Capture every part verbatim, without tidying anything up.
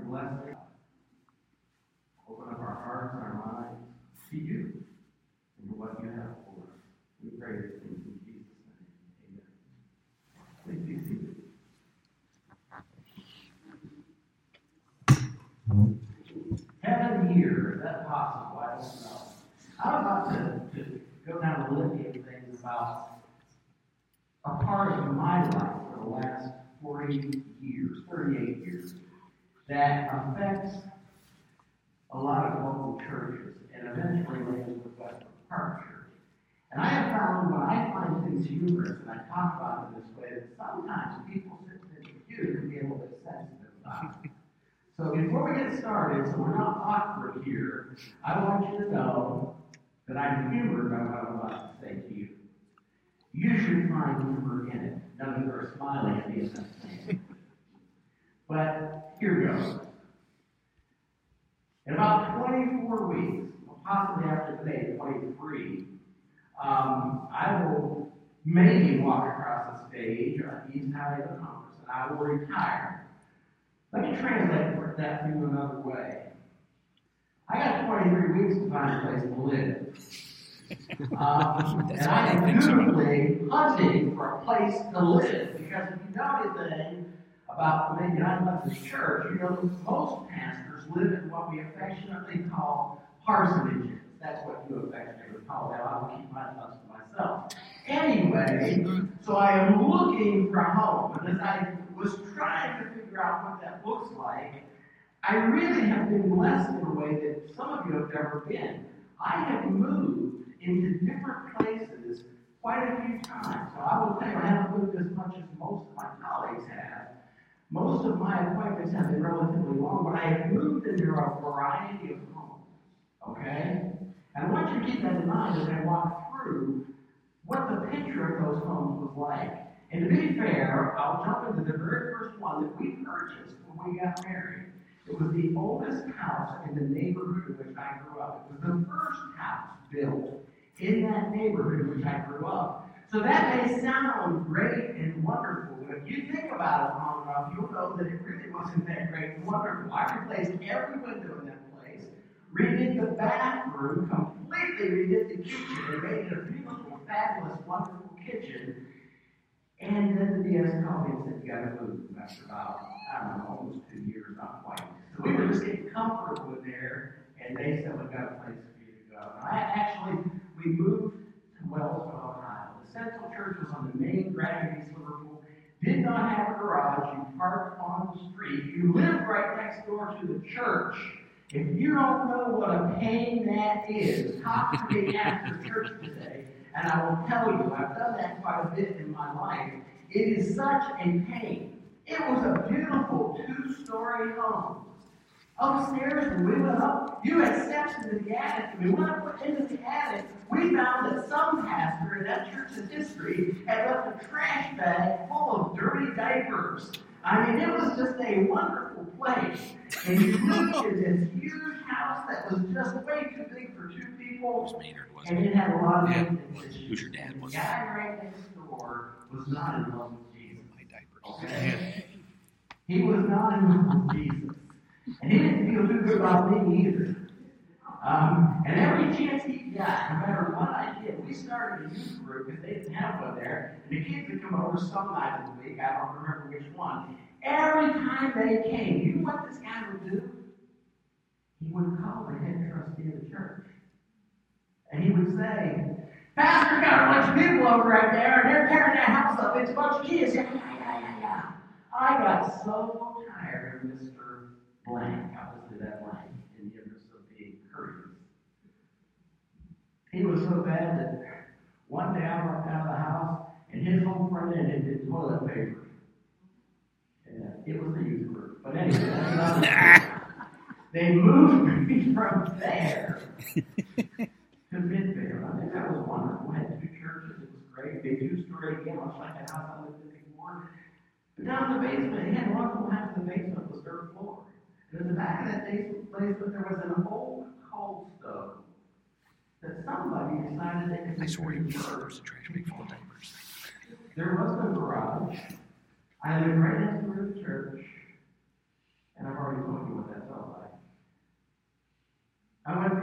blessing. Open up our hearts and our minds to you and to what you have for us. We pray these things in Jesus' name. Amen. Please be seated. Heaven here, is that possible? I don't know. I'm about to, to go down a litany of things about a part of my life for the last forty years, thirty-eight years, that affects a lot of local churches and eventually lands with Western Park Church. And I have found when I find things humorous and I talk about it this way, that sometimes people sitting in the pew can be a little bit sensitive about it. So before we get started, so we're not awkward here, I want you to know that I'm humored by what I'm about to say to you. You should find humor in it. None of you are smiling at me as I'm saying. But here goes. In about twenty-four weeks, possibly after today, twenty-three, um, I will maybe walk across the stage on East Highway of the Conference, and I will retire. Let me translate that to you another way. I got twenty-three weeks to find a place to live. Um, and I am dutifully hunting for a place to live, because if you know anything about maybe United Methodist Church, you know that most pastors live in what we affectionately call parsonages. That's what you affectionately call them. I will keep my thoughts to myself. Anyway, so I am looking for a home, and as I was trying to figure out what that looks like, I really have been blessed in a way that some of you have never been. I have moved into different places quite a few times. So I will tell you, I haven't moved as much as most of my colleagues have. Most of my appointments have been relatively long, but I have moved into a variety of homes. Okay? And I want you to keep that in mind as I walk through what the picture of those homes was like. And to be fair, I'll jump into the very first one that we purchased when we got married. It was the oldest house in the neighborhood in which I grew up. It was the first house built in that neighborhood in which I grew up. So that may sound great and wonderful, but if you think about it long enough, you'll know that it really wasn't that great and wonderful. I replaced every window in that place, redid the bathroom, completely redid the kitchen, and made it a beautiful, fabulous, wonderful kitchen. And then the D S called me and said, you got to move after about, I don't know, almost two years, not quite. So we were just getting comfortable in there, and they said, we've got a place for you to go. And I actually, we moved to Wellsville, Ohio. The Central Church was on the main drag in East Liverpool, did not have a garage. You parked on the street. You lived right next door to the church. If you don't know what a pain that is, talk to me after church today. And I will tell you, I've done that quite a bit in my life. It is such a pain. It was a beautiful two-story home. Upstairs, when we went up, you had steps into the attic. When we went up into the attic, we found that some pastor in that church's history had left a trash bag full of dirty diapers. I mean, it was just a wonderful place. And you lived in this huge house that was just way too big for two people. And it had a lot of yeah. things. Who's your dad? The guy right next door was not in love with Jesus. My diapers. Okay? He was not in love with Jesus. And he didn't feel too good about me either. Um, and every chance he got, no matter what I did, we started a youth group because they didn't have one there. And the kids would come over some night of the week. I don't remember which one. Every time they came, you know what this guy would do? He would call the head trustee of the church. And he would say, Pastor's got a bunch of people over right there, and they're tearing that house up. It's a bunch of kids. Yeah, yeah, yeah, yeah, yeah. I got so tired of Mister Blank. Obviously, that blank in the interest of being courteous. He was so bad that one day I walked out of the house, and his whole front end had been toilet paper. Yeah, it was the youth group. But anyway, that's another story. They moved me from there to Midvale. I think that was wonderful. We had two churches. It was great. Big two-story again, much like the house I lived in before. But down in the basement, it had one little half of the basement was dirt floor. And in the back of that basement, there was an old coal stove that somebody decided they could. I swear you there was a trash bag full of diapers. There was no garage. I lived right next door to the church, and I've already told you what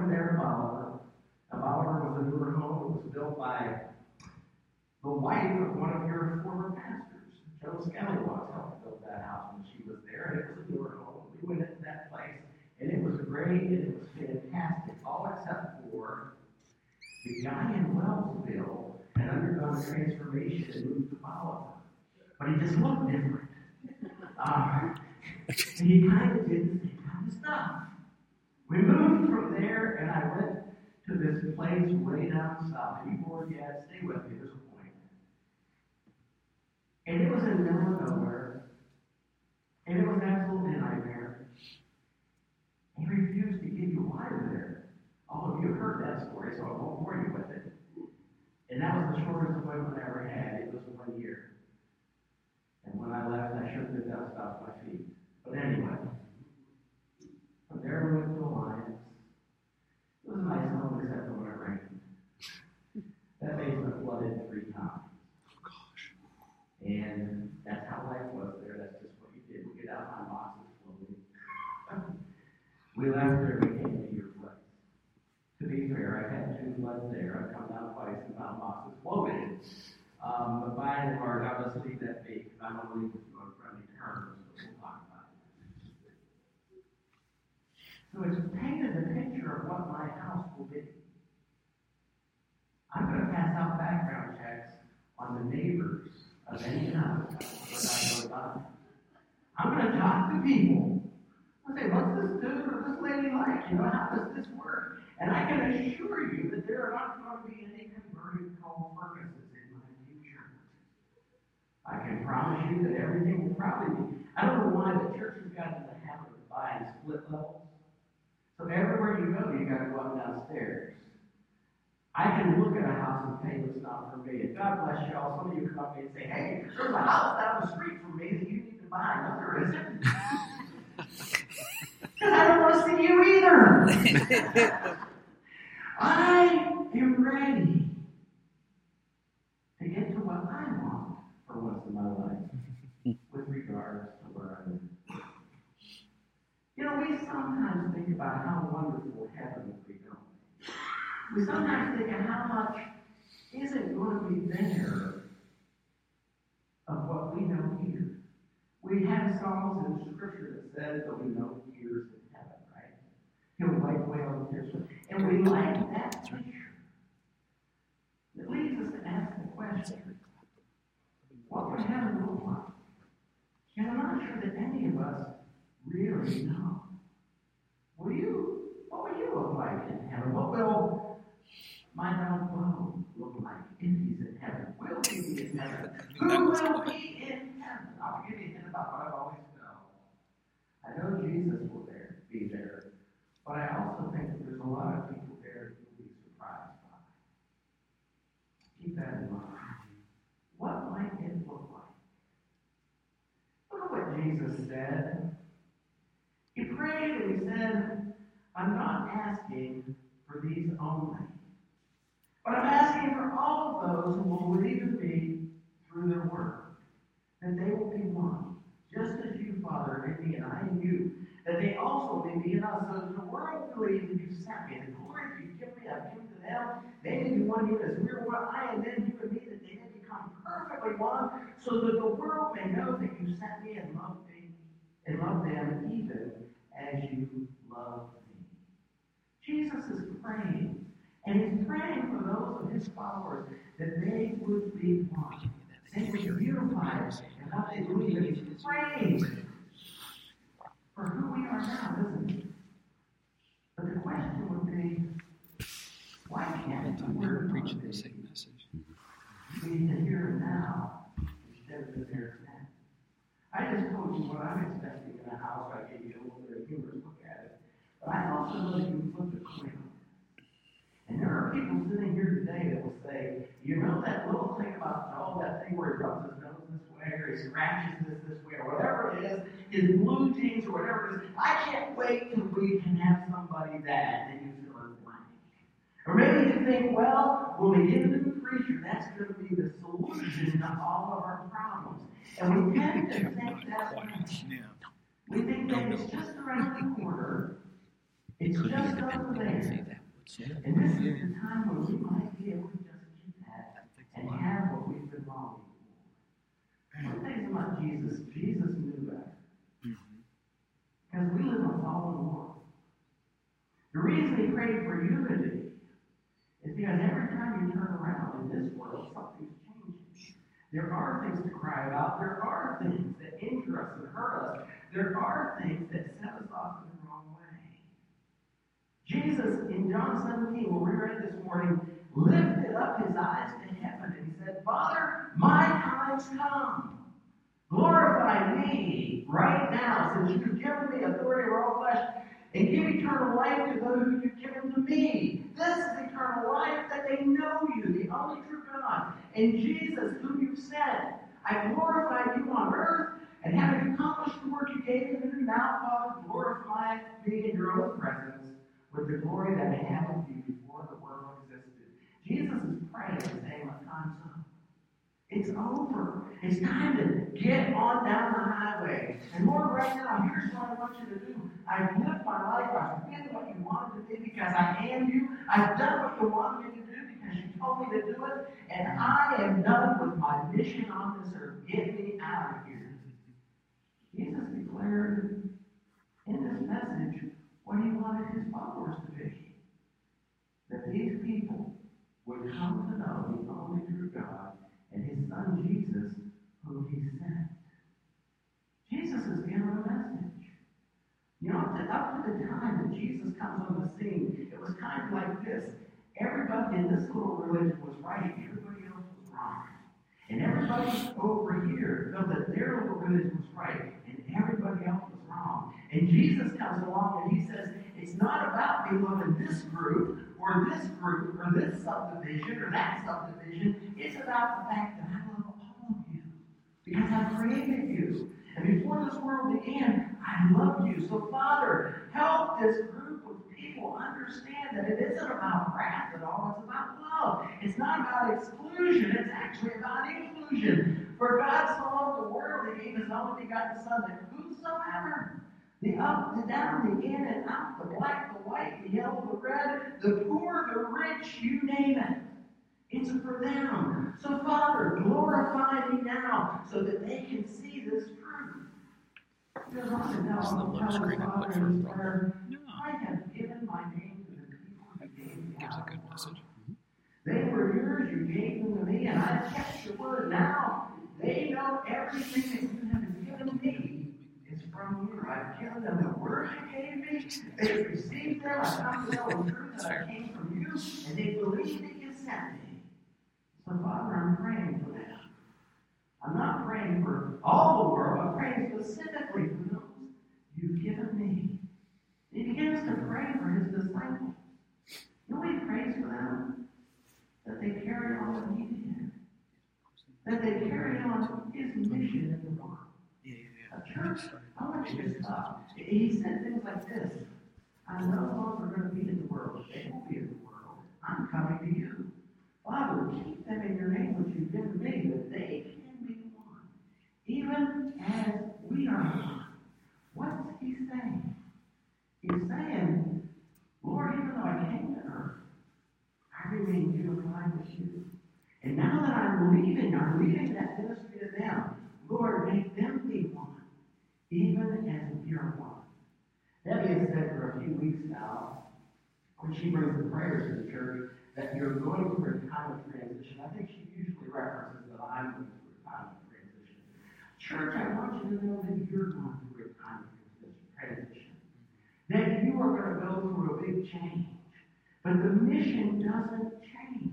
went there to Bolivar. Now, Bolivar was a newer home. It was built by the wife of one of your former pastors. Joe Scallywog helped build that house when she was there, and it was a newer home. We went into that place, and it was great, and it was fantastic, all except for the guy in Wellsville had undergone a transformation and moved to Bolivar. But he just looked different. Uh, and he kind of did the same kind of stuff. We moved from there, and I went to this place way down south. And you bored yet? Stay with me. There's a point. And it was in the middle of nowhere. And it was absolutely a nightmare. He refused to give you water there. All of you have heard that story, so I won't bore you with it. And that was the shortest appointment I ever had. It was one year. And when I left, I shook the dust off my feet. But anyway, from there we went to Alliance. It was a nice home, except for when it rained. That basement flooded three times. Oh, gosh. And that's how life was there. That's just what you did. We get out my boxes floating. We left there and we came to your place. To be fair, I've had two floods there. I've come down twice and found boxes floating. Um, but by and large, I'll just leave that be because I'm going to leave with you on friendly terms, but we'll talk about it. So it's painted a picture of what my house will be. I'm going to pass out background checks on the neighbors of any house that I know about. I'm going to talk to people. I'll say, what's this dude or this lady like? You know, how does this work? And I can assure you that there are not going to be any converted Carl Ferguses in my future. I can promise you that everything will probably be. I don't know why the church has gotten in the habit of buying split levels. So everywhere you go, you got to go up downstairs. I can look at a house and say it's not for me. And God bless y'all. Some of you come up to me and say, hey, there's a house down the street from me that you need to buy. No, there isn't. Because I don't want to see you either. I am ready to get to what I want for once in my life with regards to where I live. You know, we sometimes think about how wonderful heaven will be, don't we? We sometimes think of how much isn't going to be there of what we know here. We have songs in Scripture that says that we know tears in heaven, right? He'll wipe away all the tears. And we like that picture. It leads us to ask the question, what would heaven look like? And I'm not sure that any of us really know. Will you, what will you look like in heaven? What will my dog Bo look like if he's in heaven? Will he be in heaven? Who will be in heaven? I'll give you a hint about what I've always known. I know Jesus will there, be there, but I also think that there's a lot of people there who will be surprised by. Keep that in mind. What might it look like? Look at what Jesus said. He prayed and he said, I'm not asking for these only, but I'm asking for all of those who will believe in me through their word, that they will be one, just as you, Father, in me and I in you, that they also may be in us, so that the world believes that you sent me. The glory that you give me, I've given to them. They may be one even as we are one, I and them, you and me, that they may become perfectly one, so that the world may know that you sent me and loved me, and loved them even as you love me. Jesus is praying, and he's praying for those of his followers that they would be one. They would be unified in what they believe in. He's praying for who we are now, isn't he? But the question would be, why can't we We're preaching the same message. be the here and now instead of the there and then? I just told you what I'm expecting in a house. I gave you a little bit of humor to look at it. But I also know that you flip the coin on this. And there are people sitting here today that will say, you know that little thing about Joel, that thing where he rubs his nose this way, or he scratches this this way, or whatever it is, his blue jeans or whatever it is, I can't wait till we can have somebody that, and you fill in the blank. Or maybe you think, well, when we get a new preacher, that's going to be the solution to all of our problems. And we tend to think that way. We think that it's just around the corner. If It's Could be just independent over healthy, there. that would say. And this is the time when we might be able to just keep that and have what we've been longing for. One thing about Jesus, Jesus knew better. Because we live in a fallen world. The reason he prayed for unity is because every time you turn around in this world, something's changing. There are things to cry about. There are things that injure us and hurt us. There are things that set us off in the wrong way. Jesus, in John seventeen, where we read this morning, lifted up his eyes to heaven and he said, Father, my time's come. Glorify me right now, since you've given me authority over all flesh, and give eternal life to those who you've given to me. This is eternal life, that they know you, the only true God, and Jesus, whom you've sent. I glorified you on earth, and having accomplished the work you gave me to do, now, Father, glorify me in your own presence with the glory that I had with you before the world existed. Jesus is praying and saying, my time's up. It's over. It's time to get on down the highway. And Lord, right now, here's what I want you to do. I've lived my life. I've been what you wanted to be because I am you. I've done what you wanted me to do because you told me to do it. And I am done with my mission on this earth. Get me out of here. Jesus declared in this message what he wanted his followers to be. That these people would come to know the only true God and his son Jesus, whom he sent. Jesus is given a message. You know, up to, up to the time that Jesus comes on the scene, it was kind of like this. Everybody in this little religion was right, and everybody else was wrong. And everybody over here felt that their little religion was right, and everybody else was wrong. And Jesus comes along and he says, it's not about me loving this group, or this group, or this subdivision, or that subdivision. It's about the fact that I love all of you. Because I created you. And before this world began, I loved you. So, Father, help this group of people understand that it isn't about wrath at all. It's about love. It's not about exclusion. It's actually about inclusion. For God so loved the world, he gave his only begotten Son, that whosoever, the up, the down, the in and out, the black, the white, the yellow, the red, the poor, the rich, you name it. It's for them. So, Father, glorify me now so that they can see this truth. He goes on to tell his Father in his prayer, I have given my name to the people you gave me. Gives a good message. They were yours, you gave them to me, and I've kept your word. Now they know everything that you have given me is from you. I've given them the word you gave me. They've received them. I've come to know the truth that I came from you, and they believe that you sent me. So, Father, I'm praying for them. I'm not praying for all the world. I'm praying specifically for those you've given me. He begins to pray for his disciples. You know what he prays for them? That they carry on what he did. That they carry on his mission in the world. A church, I want you to stop. He said things like this. I'm no longer going to be in the world. They won't be in the world. I'm coming to you. Father, keep them in your name, which you've given me, that they can be one. Even as we are one. What's he saying? He's saying, Lord, even though I came to earth, I remain unified with you. And now that I'm leaving, I'm leaving that ministry to them. Lord, make them be one, even as we are one. Debbie has said for a few weeks now, when she brings the prayers to the church, that you're going through a time of transition. I think she usually references that I'm going through a time of transition. Church, I want you to know that you're going through a time of transition. That you are going to go through a big change. But the mission doesn't change.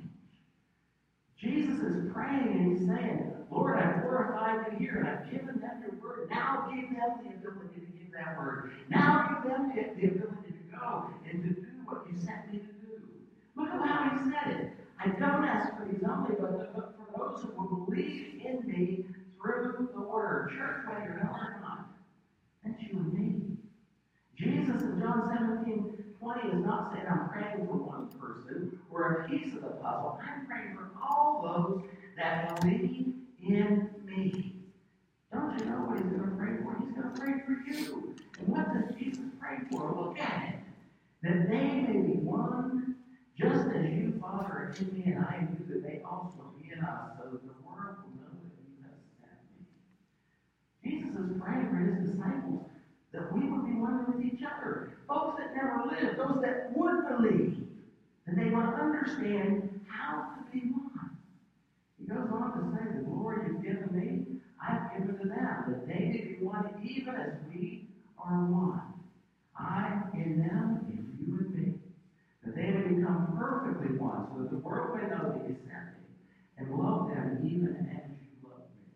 Jesus is praying and he's saying, Lord, I've glorified you here and I've given them your word. Now give them the ability to give that word. Now give them the, the ability to go and to do what you sent me to do. Look at how he said it. I don't ask for these only, but for those who will believe in me through the word. Church, whether you know or not, that's you and me. Jesus in John seventeen twenty is not saying I'm praying for one person or a piece of the puzzle. I'm praying for all those that believe in me. Don't you know what he's going to pray for? He's going to pray for you. And what does Jesus pray for? Look at it. that they may be one, just as you, Father, are in me and I in you, that they also be in us, so that the world will know that you have sent me. Jesus is praying for his disciples that we would be one with each other. Folks that never lived, those that would believe, that they would understand how to be one. He goes on to say, the glory you've given me, I've given to them, that they may be one even as we are one. I in them, and you in me, that they may become perfectly one, so that the world may know that you sent me, and love them even as you love me.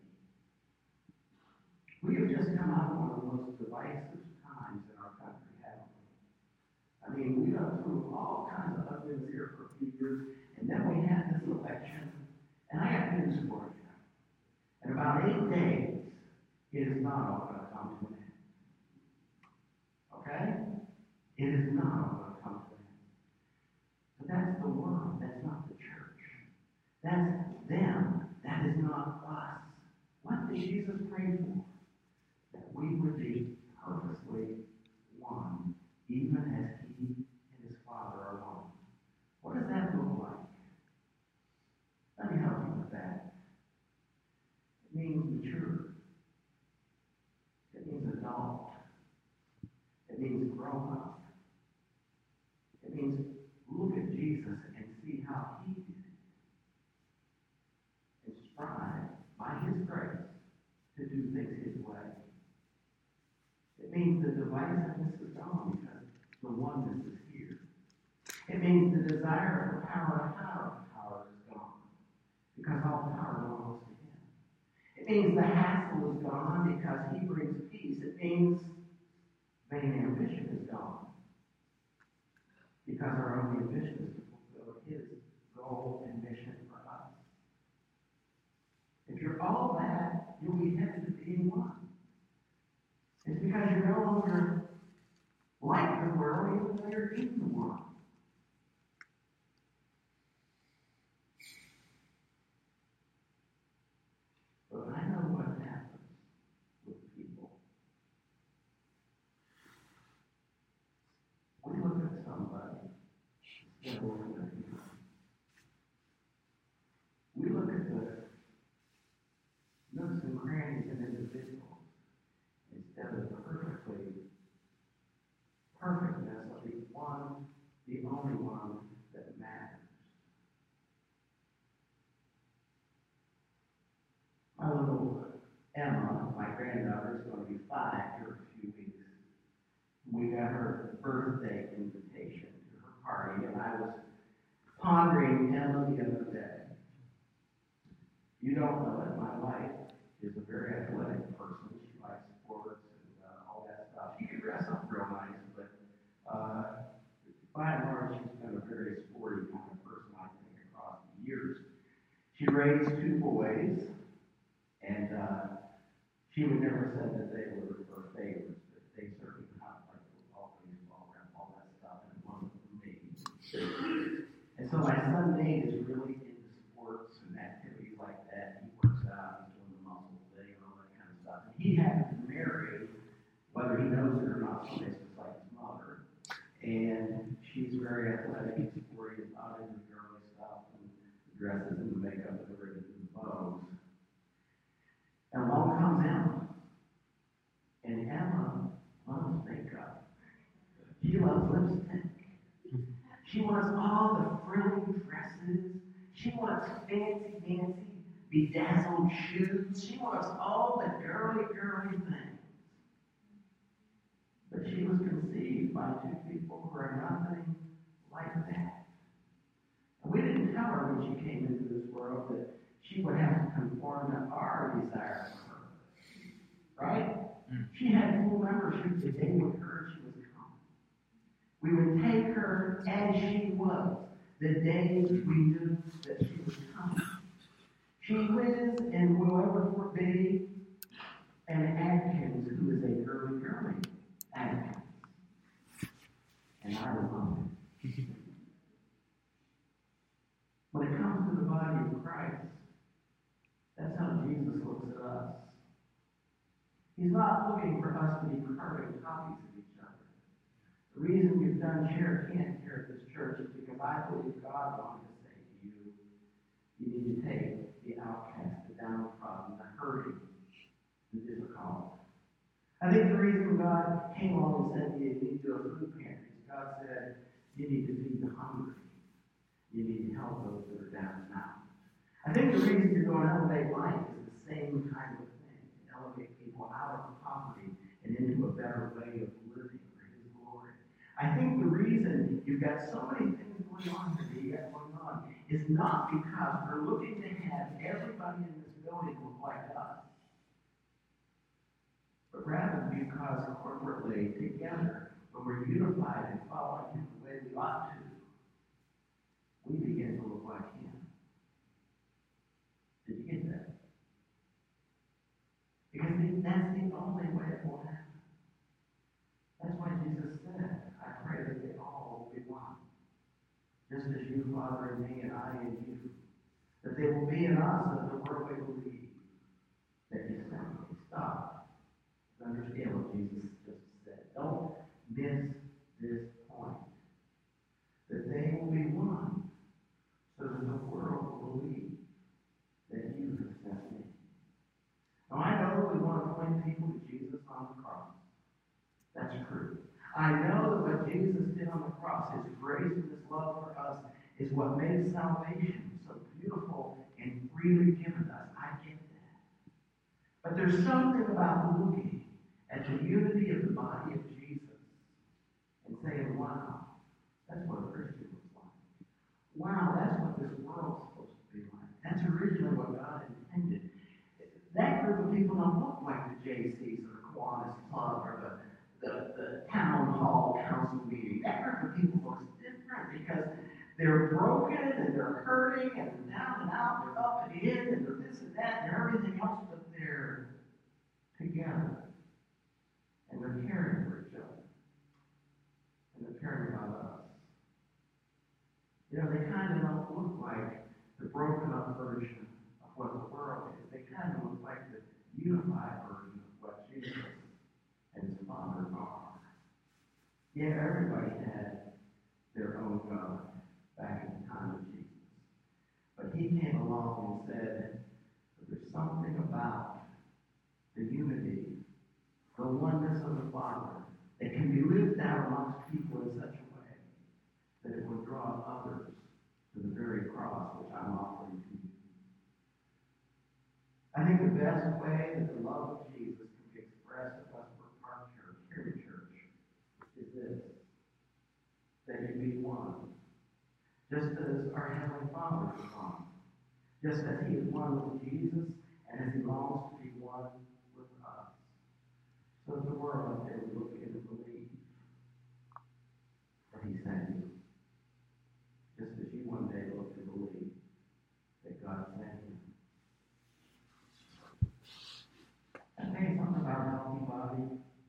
We have just come out of one of the most divisive times in our country, haven't we? I mean, we went through all kinds of ugliness here for a few years, and then we had this election, and I got news for you. In about eight days, it is not all going to come to an end. Okay? It is not all going to come to an end. But that's the world. That's not the church. That's them. That is not us. What did Jesus pray for? That we would be purposely one, even as he and his Father are one. What does that look like? Let me help you with that. It means mature. It means adult. It means grow up. It means look at Jesus and see how he did it. And strive by his grace to do things his way. It means the divisiveness is gone because the oneness is here. It means the desire for power and power of power is gone because all power belongs to him. It means the hassle is gone because he brings peace. It means vain ambition is gone because our only ambition is to fulfill his goal and mission for us. If you're all that, you'll be headed to being one. It's because you're no longer like the world, even though you're in the world. But I know what happens with people. We look at somebody, instead of looking at him. We look at the nooks and crannies in individuals instead of the perfectly perfectness of the one, the only one that matters. My little Emma, my granddaughter, is going to be five here in a few weeks. We got her birthday invitation to her party, and I was pondering Emma the other day. You don't know it, my wife is a very athletic person. She likes sports and uh, all that stuff. She can dress up real nice, but uh, by and large, she's been a very sporty kind of person, I think, across the years. She raised two boys, and uh, she would never said that they were her favorites, but they certainly kind of like football, baseball, all that stuff, and it wasn't for me. And so my son Nate is really into sports and activities like that. He works out, he's doing the muscle thing and all that kind of stuff. And he happened to marry, whether he knows it or not, somebody just like his mother. And she's very athletic and sporty and not into the girly stuff and the dresses and the makeup and the ribbons and the bows. And along comes Emma. And Emma loves makeup. She loves lipstick. She wants all the frilly dresses. She wants fancy, fancy, bedazzled shoes. She wants all the girly, girly things. But she was conceived by two people who are nothing like that. And we didn't tell her when she came into this world that she would have to conform to our desire for her. Right? Mm. She had full membership the day we heard she was coming. We would take her as she was the day we knew that she was coming. She lives in whoever forbade an Adkins who is a girly girly Adkins. And I love it. When it comes to the body of Christ, that's how Jesus looks at us. He's not looking for us to be perfect copies of each other. The reason we've you've done chair can't here at this church is because I believe God wanted to say to you, you need to take the outcast, the downtrodden, the hurting, the difficult. I think the reason God came along and said you need to do a food pantry is God said you need to feed the hungry. You need to help those that are down and out. I think the reason you're going to Elevate Life is the same kind of thing. To elevate people out of poverty and into a better way of living for His glory. I think the reason you've got so many things going on that you got going on is not because we're looking to have everybody in this building look like us, but rather because corporately, together, when we're unified and following Him the way we ought to, we begin to look like Him. Did you get that? Because that's the only way it will happen. That's why Jesus said, I pray that they all will be one. Just as you, Father, in me, and I in you. That they will be in us, that the world may believe that you sent me. Stop. Understand what Jesus just said. Don't miss this point. That they will be one, so that the world will believe that you have sent me. Now, I know that we want to point people to Jesus on the cross. That's true. I know that what Jesus did on the cross, His grace and His love for us, is what made salvation so beautiful and freely given us. I get that. But there's something about looking at the unity of the body of Jesus and saying, wow, that's what a Christian looks like. Wow, that's what this world's supposed to be like. That's originally what God intended. That group of people don't look like the J Cs or the Kiwanis Club or the, the, the town hall council meeting. That group of people looks different because they're broken and they're hurting and they're down and out, they're up and in and they're this and that and everything else, but they're together. And they're caring for each other. And they're caring about us. You know, they kind of don't look like the broken up version of what the world is. They kind of look like the unified version of what Jesus and His Father are. Yeah, everybody had their own God back in the time of Jesus. But He came along and said that there's something about the unity, the oneness of the Father, that can be lived out amongst people in such a way that it will draw others to the very cross which I'm offering to you. I think the best way that the love of Jesus can be expressed at Westbrook Park Church, here at church, is this: that you be one. Just as our Heavenly Father is one. Just as He is one with Jesus, and as He longs to be one with us. So that the world out there would look in and believe that He sent you. Just as you one day look to believe that God sent you. I'll tell you something about a healthy body.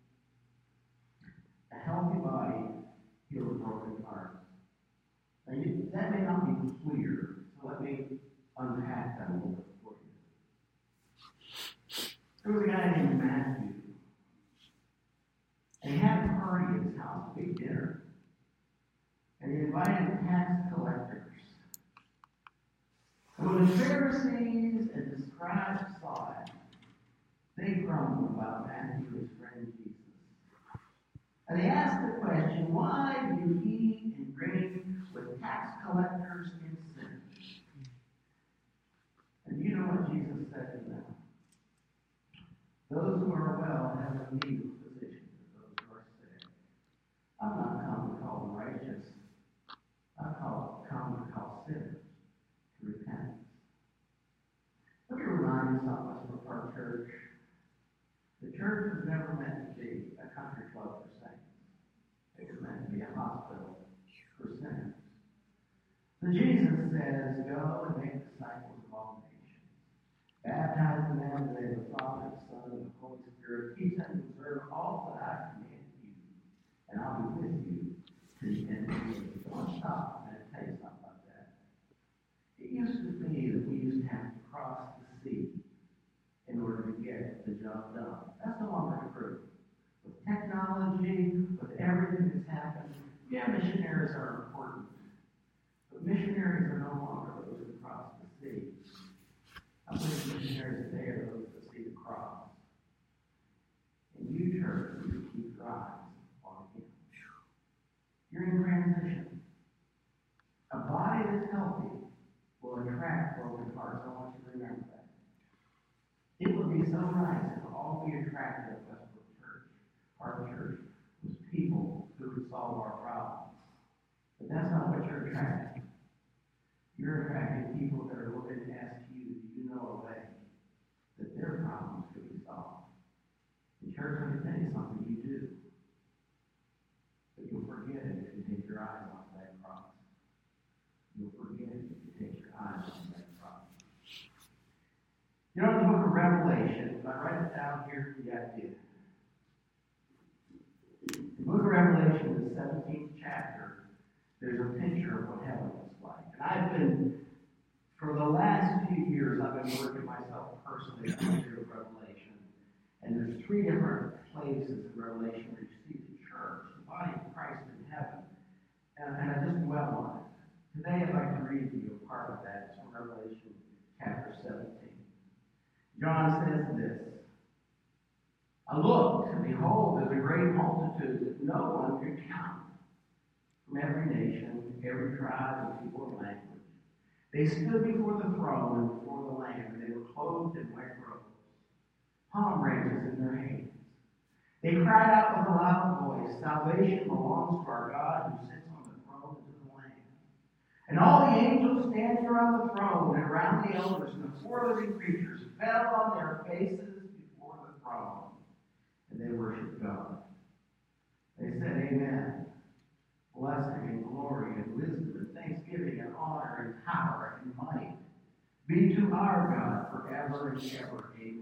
A healthy body heals a broken heart. Now, you, that may not be clear, so let me unpack that a little bit for you. There was a guy named Matthew. And he had a party at his house, a big dinner. And he invited tax collectors. And when the Pharisees and the scribes saw it, they grumbled about Matthew, his friend Jesus. And they asked the question, why do you eat and drink with tax collectors and sinners? And you know what Jesus said to them? Those who are well have no need of physicians, but those who are sick. I'm not come to call the righteous. I call, come to call sinners to repentance. Let me remind you something from our church. The church was never meant to be a country club for saints. It was meant to be a hospital for sinners. So Jesus says, go and make disciples of all nations, baptizing them in the name of the Father, the Son, and the Holy Spirit. Teach them to observe all that I command you, and I'll be with you to the end of the age. So I'll stop and tell you something about that. It used to be that we used to have to cross the sea in order to get the job done. That's no longer true. With technology, with everything that's happened, Yeah, missionaries are important, but missionaries are no longer those who cross the sea. I believe missionaries today are those that see the cross. And you, church, need to keep your eyes on Him. You're in transition. A body that's healthy will attract broken hearts. I want you to remember that. It would be so nice if all we attracted at Westbrook Church, our church, was people who could solve our problems. But that's not what you're attracting. You're attracting people that are looking to ask you, do you know a way that their problems could be solved? The church, let me tell you something, you do. But you'll forget it if you take your eyes off that cross. You'll forget it if you take your eyes off that cross. You know, in the book of Revelation, if I write it down here for the idea. The book of Revelation, the seventeenth chapter, there's a picture of what heaven looks like. And I've been, for the last few years, I've been working myself personally through Revelation. And there's three different places in Revelation where you see the church, the body of Christ in heaven. And, and I just dwell on it. Today I'd like to read to you a part of that. It's from Revelation chapter seventeen. John says this, I looked, and behold, there's a great multitude that no one could count, from every nation, every tribe, and people and language. They stood before the throne and before the Lamb, and they were clothed in white robes, palm branches in their hands. They cried out with a loud voice, salvation belongs to our God who sits on the throne and to the Lamb. And all the angels standing around the throne and around the elders and the four living creatures fell on their faces before the throne, and they worshiped God. They said, Amen. Blessing and glory and wisdom and thanksgiving and honor and power and might be to our God forever and ever. Amen.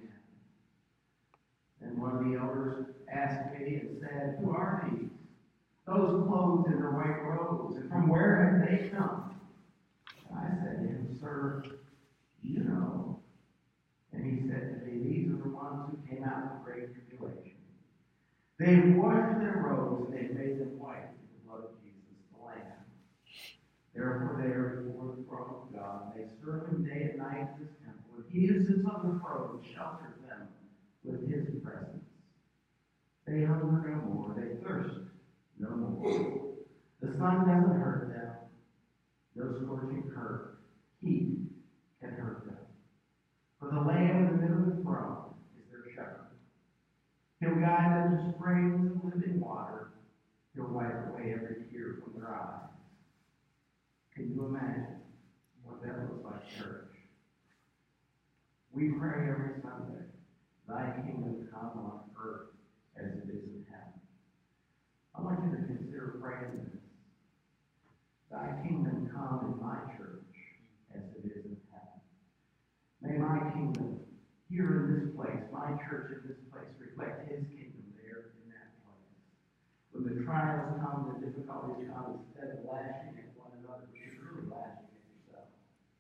And one of the elders asked me and said, who are these? Those clothed in their white robes, and from where have they come? And I said to him, sir, you know. And he said to me, these are the ones who came out of the great tribulation. They've washed their robes and they've made them white with the blood of Jesus, the Lamb. Therefore they are before the throne of God. They serve him day and night in his temple. And he who sits on the throne shelters them with his presence. They hunger no more. They thirst no more. The sun doesn't hurt them. No scorching hurt. Heat can hurt them. For the Lamb in the middle of the throne is their shepherd. He'll guide them to springs of living water. He'll wipe away every tear from their eyes. Can you imagine what that looks like, church? We pray every Sunday, thy kingdom come on earth as it is in heaven. I want you to consider praying this. Thy kingdom come in my church as it is in heaven. May my kingdom here in this place, my church in this place, reflect his kingdom there in that place. When the trials come, the difficulties come, instead of lashing at one another, which is really lashing at yourself,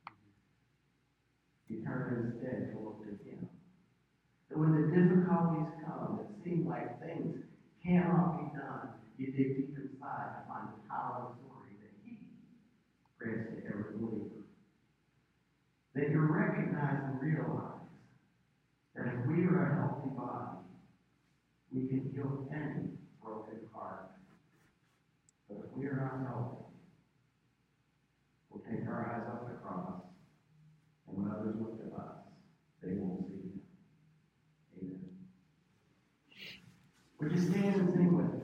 you turn instead to look to him. That when the difficulties come that seem like things cannot be done, you dig deep inside to find the power and authority that he grants to every believer. That you recognize and realize that if we are a healthy body, we can heal any broken heart. But if we are not healthy, we'll take our eyes off the cross, and when others look at us, they won't see him. Amen. Would you stand and sing with me?